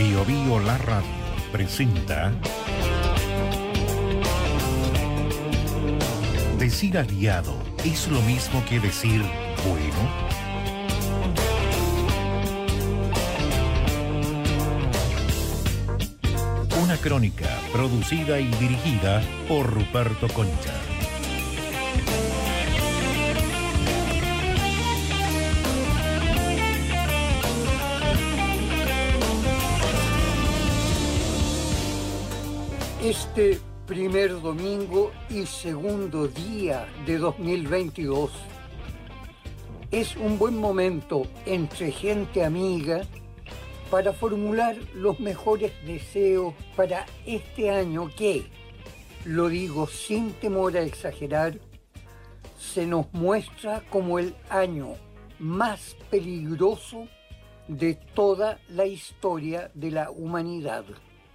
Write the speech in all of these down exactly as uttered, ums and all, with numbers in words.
Bio Bio La Radio presenta Decir aliado es lo mismo que decir bueno. Una crónica producida y dirigida por Ruperto Concha. Este primer domingo y segundo día de dos mil veintidós es un buen momento entre gente amiga para formular los mejores deseos para este año que, lo digo sin temor a exagerar, se nos muestra como el año más peligroso de toda la historia de la humanidad.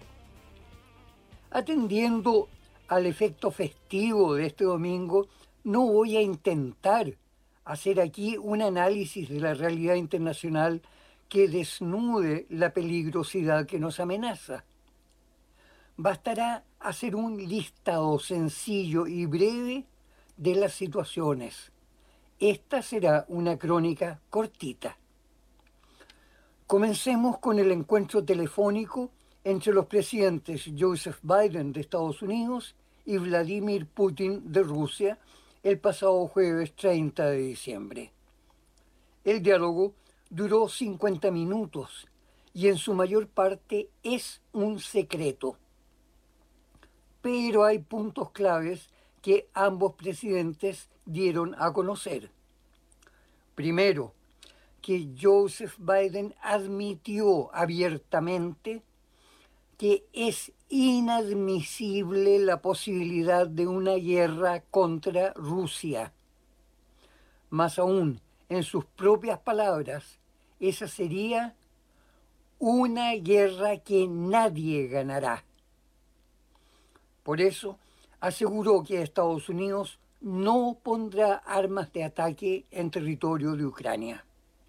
Atendiendo al efecto festivo de este domingo, no voy a intentar hacer aquí un análisis de la realidad internacional que desnude la peligrosidad que nos amenaza. Bastará hacer un listado sencillo y breve de las situaciones. Esta será una crónica cortita. Comencemos con el encuentro telefónico entre los presidentes Joseph Biden de Estados Unidos y Vladimir Putin de Rusia el pasado jueves treinta de diciembre. El diálogo duró cincuenta minutos y en su mayor parte es un secreto. Pero hay puntos claves que ambos presidentes dieron a conocer. Primero, que Joseph Biden admitió abiertamente que es inadmisible la posibilidad de una guerra contra Rusia. Más aún, en sus propias palabras, esa sería una guerra que nadie ganará. Por eso, aseguró que Estados Unidos no pondrá armas de ataque en territorio de Ucrania.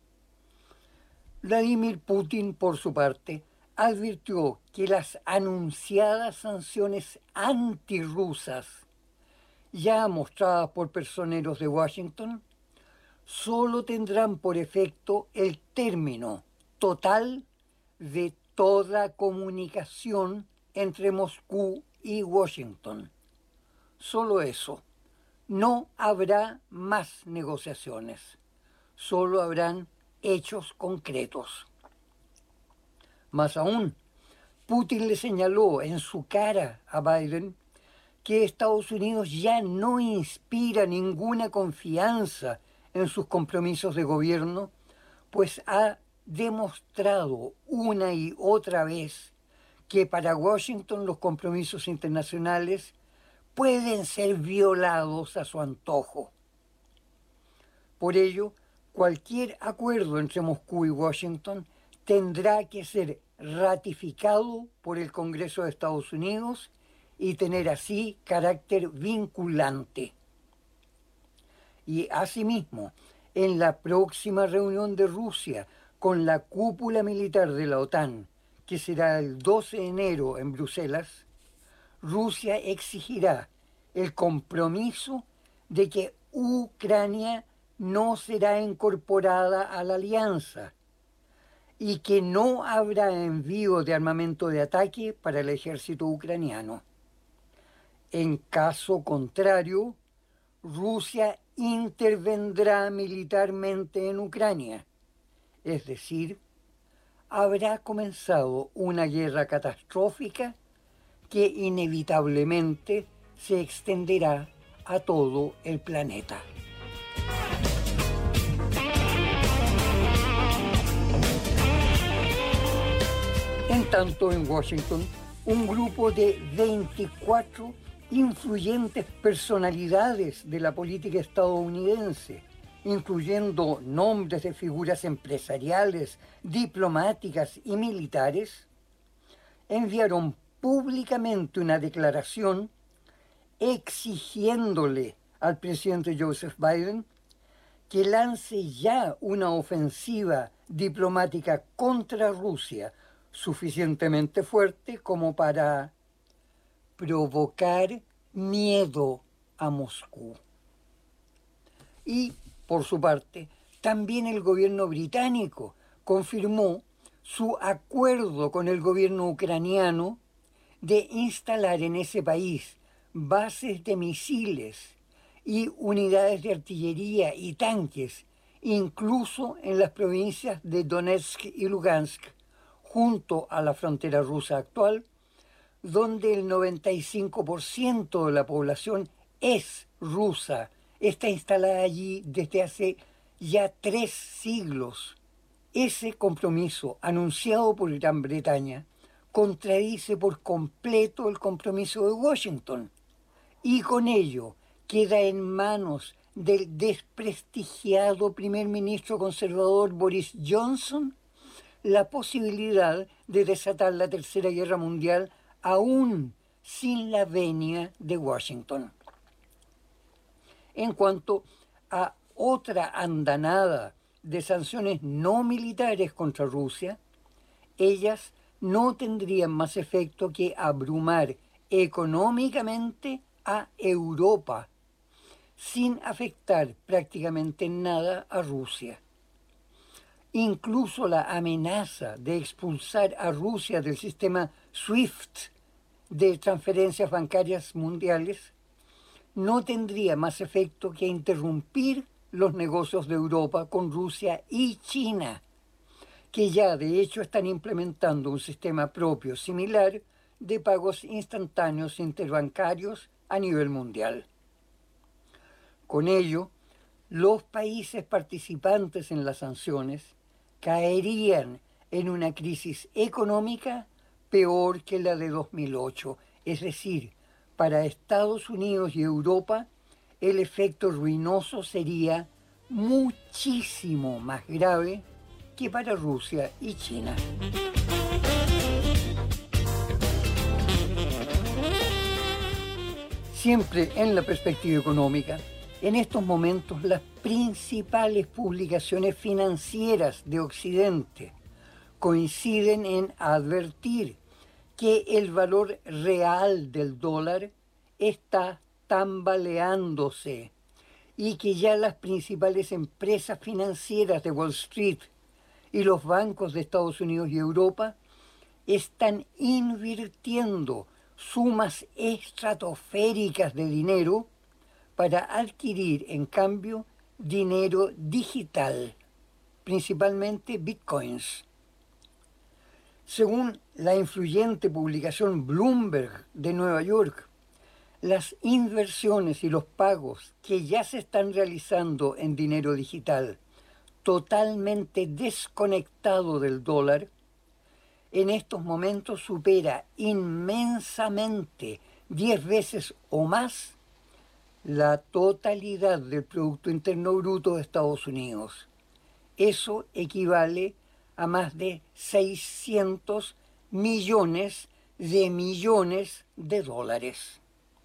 Vladimir Putin, por su parte, advirtió que las anunciadas sanciones antirrusas, ya mostradas por personeros de Washington, solo tendrán por efecto el término total de toda comunicación entre Moscú y Washington. Solo eso. No habrá más negociaciones. Solo habrán hechos concretos. Más aún, Putin le señaló en su cara a Biden que Estados Unidos ya no inspira ninguna confianza en sus compromisos de gobierno, pues ha demostrado una y otra vez que para Washington los compromisos internacionales pueden ser violados a su antojo. Por ello, cualquier acuerdo entre Moscú y Washington tendrá que ser ratificado por el Congreso de Estados Unidos y tener así carácter vinculante. Y asimismo, en la próxima reunión de Rusia con la cúpula militar de la OTAN, que será el doce de enero en Bruselas, Rusia exigirá el compromiso de que Ucrania no será incorporada a la alianza y que no habrá envío de armamento de ataque para el ejército ucraniano. En caso contrario, Rusia intervendrá militarmente en Ucrania, es decir, habrá comenzado una guerra catastrófica que inevitablemente se extenderá a todo el planeta. En tanto, en Washington, un grupo de veinticuatro influyentes personalidades de la política estadounidense, incluyendo nombres de figuras empresariales, diplomáticas y militares, enviaron públicamente una declaración exigiéndole al presidente Joseph Biden que lance ya una ofensiva diplomática contra Rusia suficientemente fuerte como para provocar miedo a Moscú. Y, por su parte, también el gobierno británico confirmó su acuerdo con el gobierno ucraniano de instalar en ese país bases de misiles y unidades de artillería y tanques, incluso en las provincias de Donetsk y Lugansk, junto a la frontera rusa actual, donde el noventa y cinco por ciento de la población es rusa, está instalada allí desde hace ya tres siglos. Ese compromiso anunciado por Gran Bretaña contradice por completo el compromiso de Washington y con ello queda en manos del desprestigiado primer ministro conservador Boris Johnson la posibilidad de desatar la Tercera Guerra Mundial aún sin la venia de Washington. En cuanto a otra andanada de sanciones no militares contra Rusia, ellas no tendrían más efecto que abrumar económicamente a Europa, sin afectar prácticamente en nada a Rusia. Incluso la amenaza de expulsar a Rusia del sistema SWIFT de transferencias bancarias mundiales no tendría más efecto que interrumpir los negocios de Europa con Rusia y China, que ya de hecho están implementando un sistema propio similar de pagos instantáneos interbancarios a nivel mundial. Con ello, los países participantes en las sanciones caerían en una crisis económica peor que la de dos mil ocho, es decir, para Estados Unidos y Europa el efecto ruinoso sería muchísimo más grave que para Rusia y China. Siempre en la perspectiva económica, en estos momentos las principales publicaciones financieras de Occidente coinciden en advertir que el valor real del dólar está tambaleándose y que ya las principales empresas financieras de Wall Street y los bancos de Estados Unidos y Europa están invirtiendo sumas estratosféricas de dinero para adquirir, en cambio, dinero digital, principalmente bitcoins. Según la influyente publicación Bloomberg de Nueva York, las inversiones y los pagos que ya se están realizando en dinero digital, totalmente desconectado del dólar, en estos momentos supera inmensamente, diez veces o más, la totalidad del Producto Interno Bruto de Estados Unidos. Eso equivale a más de seiscientos millones de millones de dólares.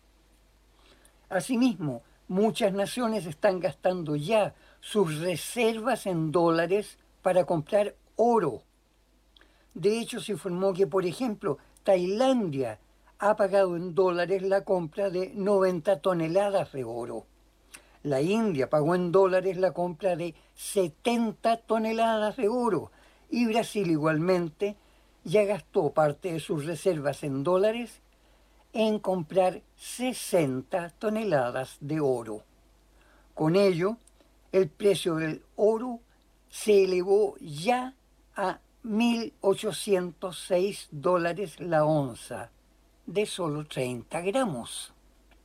Asimismo, muchas naciones están gastando ya sus reservas en dólares para comprar oro. De hecho, se informó que, por ejemplo, Tailandia ha pagado en dólares la compra de noventa toneladas de oro. La India pagó en dólares la compra de setenta toneladas de oro. Y Brasil igualmente ya gastó parte de sus reservas en dólares en comprar sesenta toneladas de oro. Con ello, el precio del oro se elevó ya a mil ochocientos seis dólares la onza, de solo treinta gramos.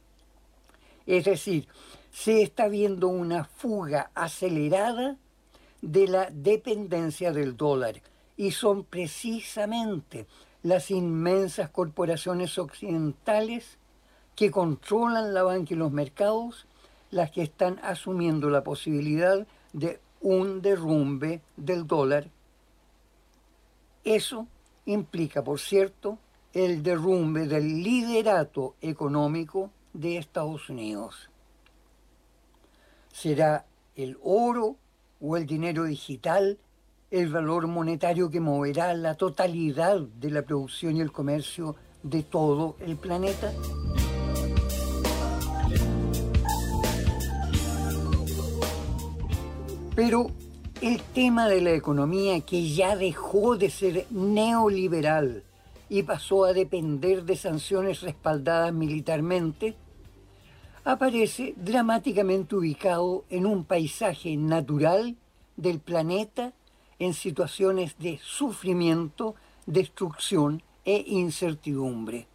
Es decir, se está viendo una fuga acelerada de la dependencia del dólar, y son precisamente las inmensas corporaciones occidentales que controlan la banca y los mercados las que están asumiendo la posibilidad de un derrumbe del dólar. Eso implica, por cierto, el derrumbe del liderato económico de Estados Unidos. ¿Será el oro o el dinero digital el valor monetario que moverá la totalidad de la producción y el comercio de todo el planeta? Pero el tema de la economía, que ya dejó de ser neoliberal y pasó a depender de sanciones respaldadas militarmente, aparece dramáticamente ubicado en un paisaje natural del planeta en situaciones de sufrimiento, destrucción e incertidumbre.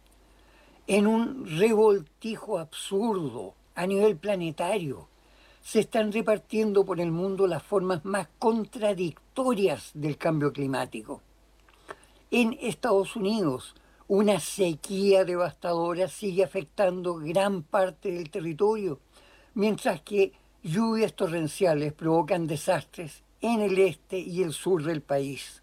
En un revoltijo absurdo a nivel planetario, se están repartiendo por el mundo las formas más contradictorias del cambio climático. En Estados Unidos, una sequía devastadora sigue afectando gran parte del territorio, mientras que lluvias torrenciales provocan desastres en el este y el sur del país.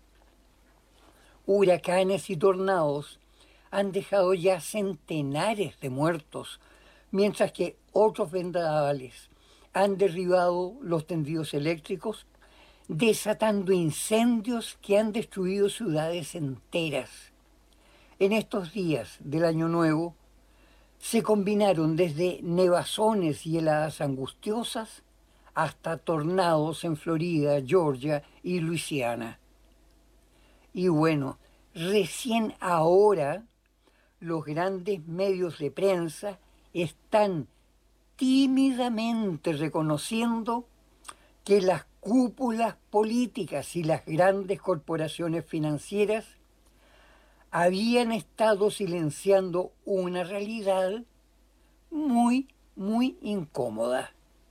Huracanes y tornados han dejado ya centenares de muertos, mientras que otros vendavales han derribado los tendidos eléctricos, desatando incendios que han destruido ciudades enteras. En estos días del Año Nuevo se combinaron desde nevazones y heladas angustiosas hasta tornados en Florida, Georgia y Luisiana. Y bueno, recién ahora los grandes medios de prensa están tímidamente reconociendo que las cúpulas políticas y las grandes corporaciones financieras habían estado silenciando una realidad muy, muy incómoda.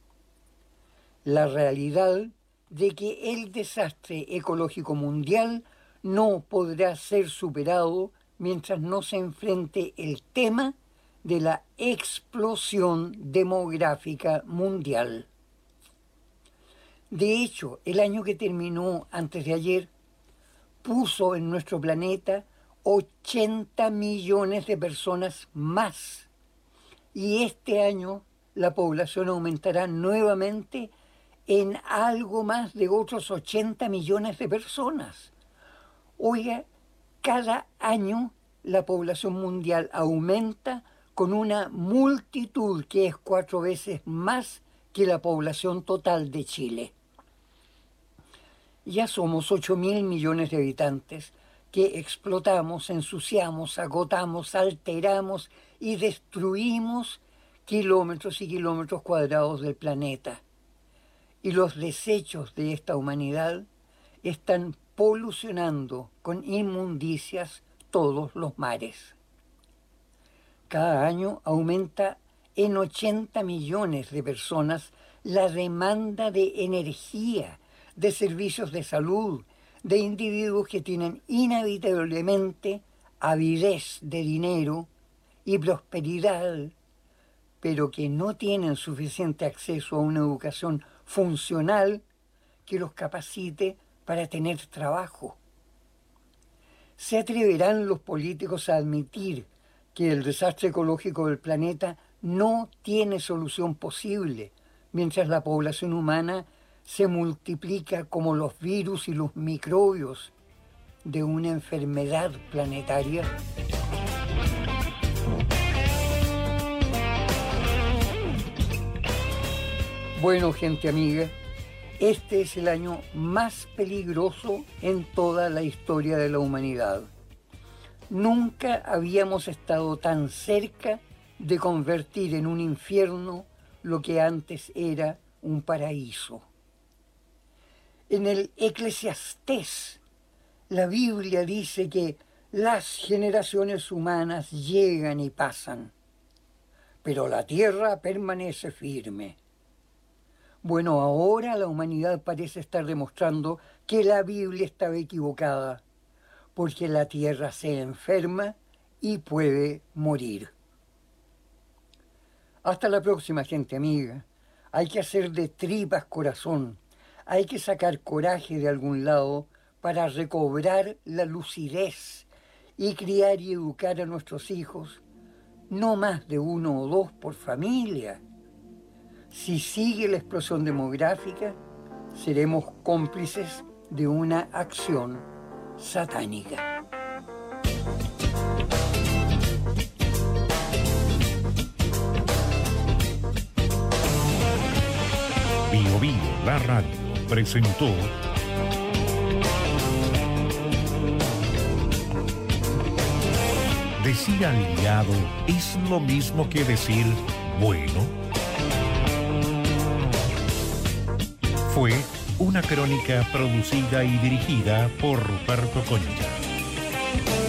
La realidad de que el desastre ecológico mundial no podrá ser superado mientras no se enfrente el tema de la explosión demográfica mundial. De hecho, el año que terminó antes de ayer puso en nuestro planeta ochenta millones de personas más. Y este año la población aumentará nuevamente en algo más de otros ochenta millones de personas. Oiga, cada año la población mundial aumenta con una multitud que es cuatro veces más que la población total de Chile. Ya somos ocho mil millones de habitantes que explotamos, ensuciamos, agotamos, alteramos y destruimos kilómetros y kilómetros cuadrados del planeta. Y los desechos de esta humanidad están polucionando con inmundicias todos los mares. Cada año aumenta en ochenta millones de personas la demanda de energía, de servicios de salud, de individuos que tienen inevitablemente avidez de dinero y prosperidad, pero que no tienen suficiente acceso a una educación funcional que los capacite para tener trabajo. ¿Se atreverán los políticos a admitir que el desastre ecológico del planeta no tiene solución posible mientras la población humana se multiplica como los virus y los microbios de una enfermedad planetaria? Bueno, gente amiga, este es el año más peligroso en toda la historia de la humanidad. Nunca habíamos estado tan cerca de convertir en un infierno lo que antes era un paraíso. En el Eclesiastés, la Biblia dice que las generaciones humanas llegan y pasan, pero la tierra permanece firme. Bueno, ahora la humanidad parece estar demostrando que la Biblia estaba equivocada, porque la tierra se enferma y puede morir. Hasta la próxima, gente amiga. Hay que hacer de tripas corazón. Hay que sacar coraje de algún lado para recobrar la lucidez y criar y educar a nuestros hijos, no más de uno o dos por familia. Si sigue la explosión demográfica, seremos cómplices de una acción satánica. Bio Bio, la radio, presentó Decir aliado es lo mismo que decir bueno. Fue una crónica producida y dirigida por Ruperto Concha.